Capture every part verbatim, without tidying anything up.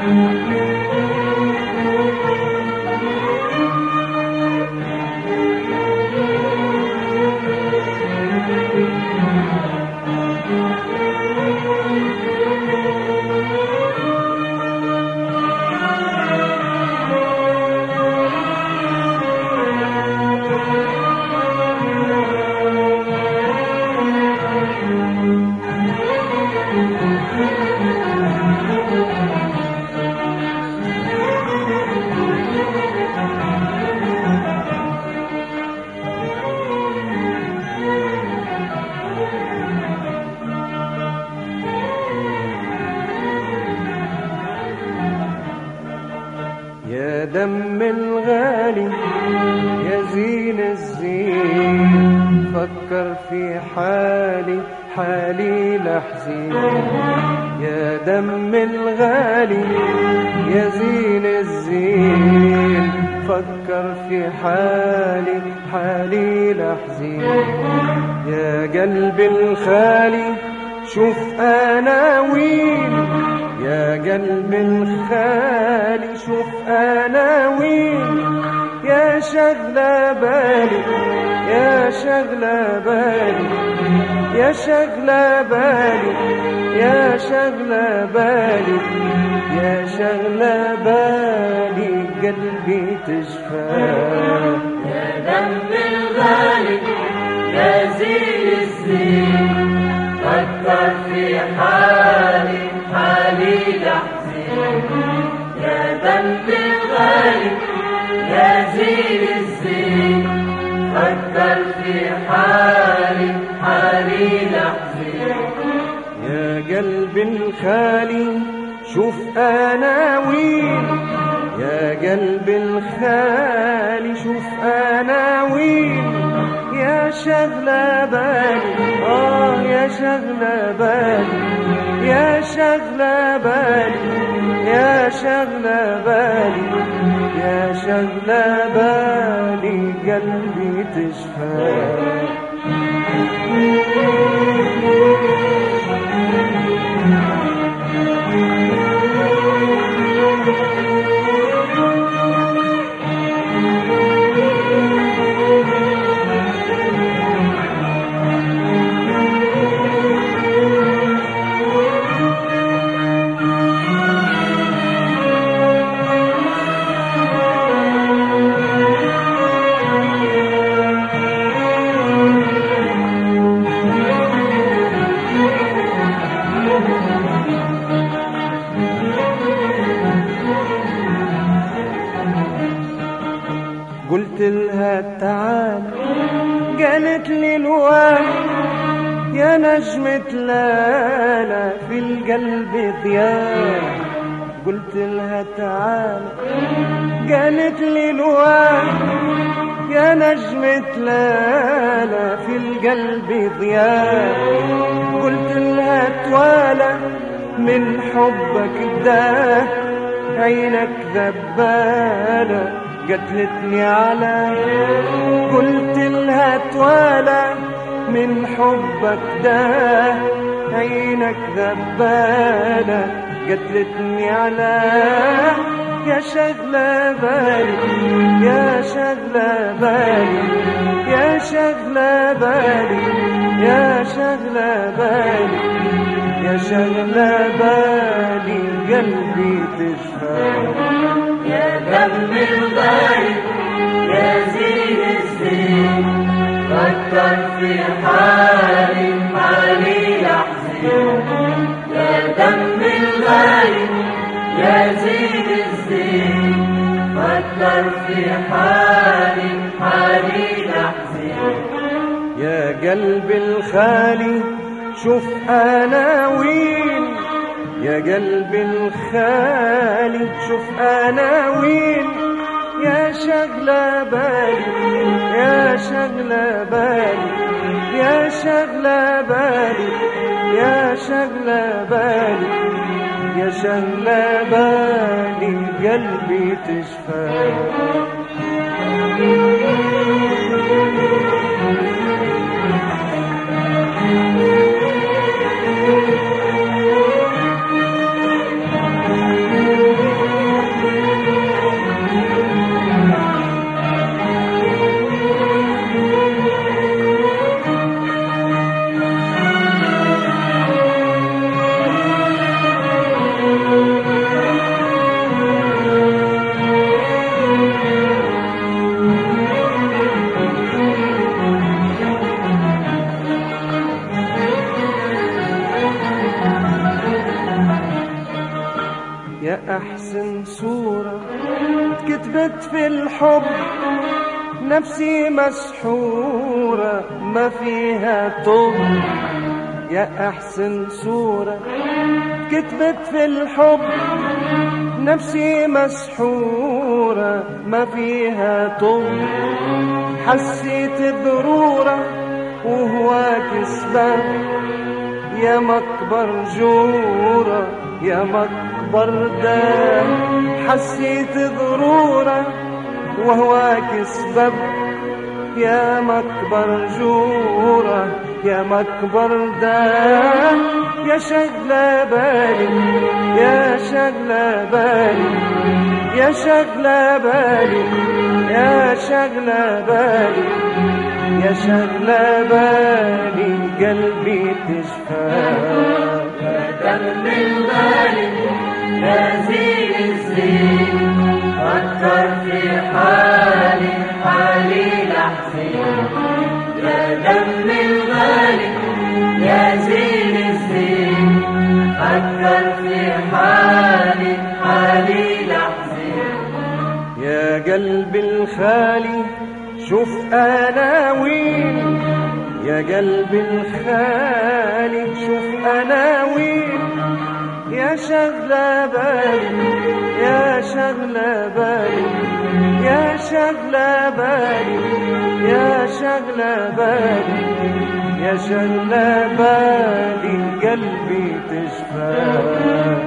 يا دم الغالي يا زين الزين، فكر في حالي حالي لحزين. يا دم الغالي يا زين الزين، فكر في حالي حالي لحزين. يا قلبي الخالي شوف أنا وين، يا قلبي الخالي شوف أنا وين. يا شغلة بالي يا شغلة بالي يا شغلة بالي يا شغلة بالي يا شغلة بالي قلبي تشفى. يا دم الغالي يا زين الزين، فكر في حالي حالي لحزين. يا دم الغالي يا زين الزين، فكر في حالي حالي لحزين. يا قلبي الخالي شوف أنا وين، يا قلبي الخالي شوف أنا وين. يا شغلة بالي آه يا شغلة بالي يا شغلة بالي يا شغلة بالي يا شغلة بالي قلبي تشفى. قلت لها تعال، قالت لي الواحد يا نجمة لالا في القلب ضياء. قلت لها تعال، قالت لي الواحد يا نجمة لالا في القلب ضياء. قلت لها توالى من حبك ده عينك ذبالة، قتلتني على. قلت لها توالى من حبك ده عينك ذبالة، قتلتني على. يا شغلة بالي يا شغلة بالي يا شغلة بالي يا شغلة بالي يا شغلة بالي قلبي تشفى. يا دم الغالي يا زين الزين، فكر في حالي حالي لحزين. يا دم الغالي يا زين الزين، فكر في حالي حالي لحزين. يا قلبي الخالي شوف أنا وين، يا قلبي الخالي شوف أنا وين. يا شغلة بالي يا شغلة بالي يا شغلة بالي يا شغلة بالي يا شغلة بالي قلبي تشفى. يا أحسن صورة كتبت في الحب، نفسي مسحورة ما فيها طب. يا أحسن صورة كتبت في الحب، نفسي مسحورة ما فيها طب. حسيت بضرورة وهو كسبان، يا مكبر جورة يا مكبر دام. حسيت ضرورة وهو كسبان، يا مكبر جورة يا مكبر دام. يا شغلة بالي يا شغلة بالي يا شغلة بالي يا شغلة بالي يا شغلة بالي قلبي تشفى. يا دم الغالي يا زين الزين، فكر في حالي حالي لحزين. يا دم الغالي يا زين الزين، فكر في حالي حالي لحزين. يا قلبي الخالي شوف أنا وين، يا قلبي الخالي شوف أنا وين. يا شغلة بالي يا شغلة بالي يا شغلة بالي يا شغلة بالي يا شغلة بالي قلبي تشفى.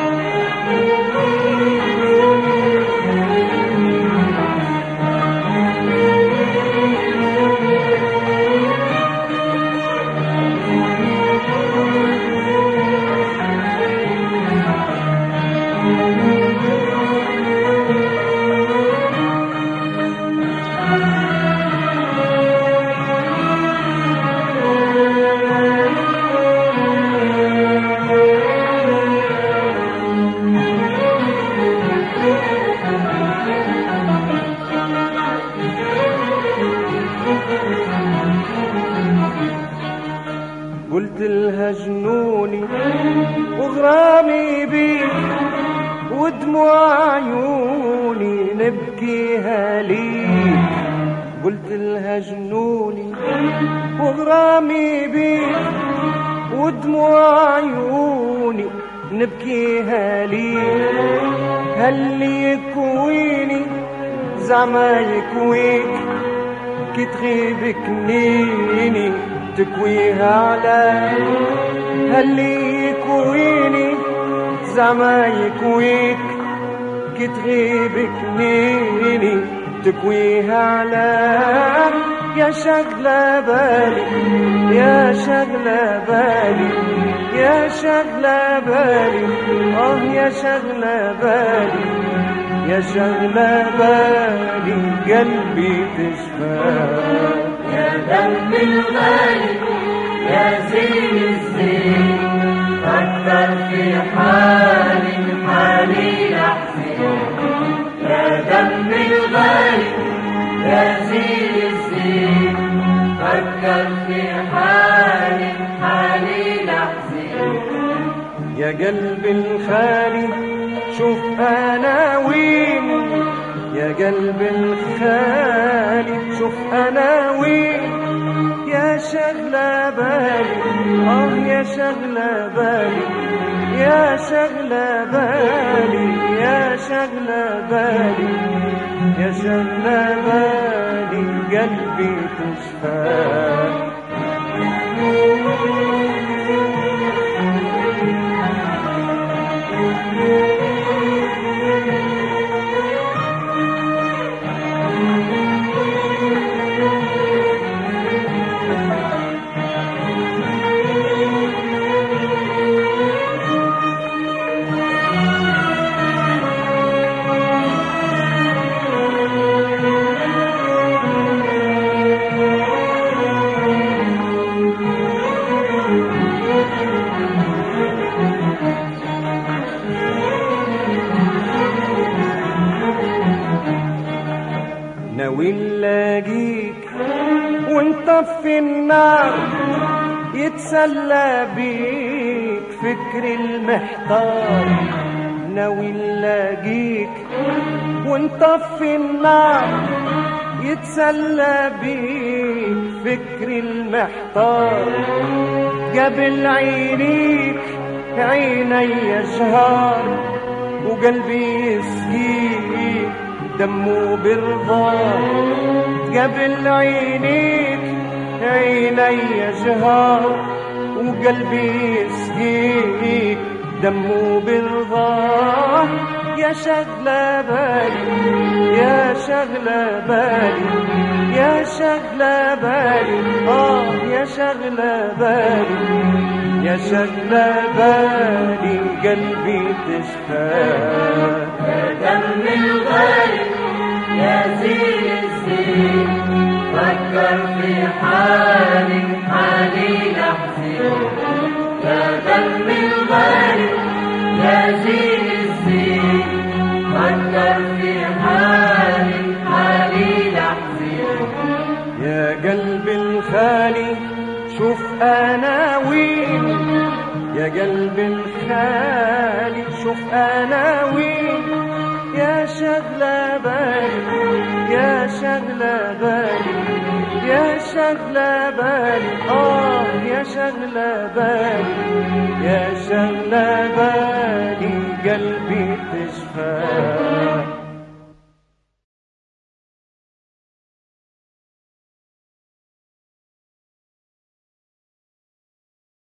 قلت لها جنوني وغرامي بيك، ودموع عيوني نبكيها ليك. قلت لها جنوني وغرامي بيك، ودموع عيوني نبكيها ليك. هاللي يكويني زعما يكويك، كي تغيب كنيني تكويها على. هاللي يكويني زعما يكويك، كي تغيب كنيني تكويها على. يا شغلة بالي يا شغلة بالي يا شغلة بالي آه يا شغلة بالي يا شغلة بالي قلبي تشفى. يا دم الغالي يا زين الزين، فكر في حالي حالي لحزين. يا دم الغالي يا زين الزين، فكر في حالي حالي لحزين. يا قلبي الخالي شوف أنا وين، يا قلبي الخالي شوف أنا وين. يا شغلة بالي آه يا شغلة بالي يا شغلة بالي يا شغلة بالي يا شغلة بالي قلبي تشفى. ناوي نلاقيك ونطفي النار، يتسلى بيك فكري المحتار. ناوي نلاقيك ونطفي النار يتسلى بيك فكري المحتار قبل عينيك عيني شهار وقلبي يسقيك دمه برضاه قبل عينيك عيني شهار وقلبي يسقيك دمه برضاه يا شغلة بالي يا شغلة بالي يا شغلة بالي آه يا شغلة بالي يا شغلة بالي قلبي تشتاق يا دم الغالي يا زين الزين فكر في حالي حالي لحظين يا دم الغالي يا زين الزين فكر في حالي حالي لحظين يا قلبي الخالي شوف انا وين يا قلبي الخالي شوف انا وين يا شغلة بالي يا شغلة بالي يا شغلة بالي آه يا شغلة بالي يا شغلة بالي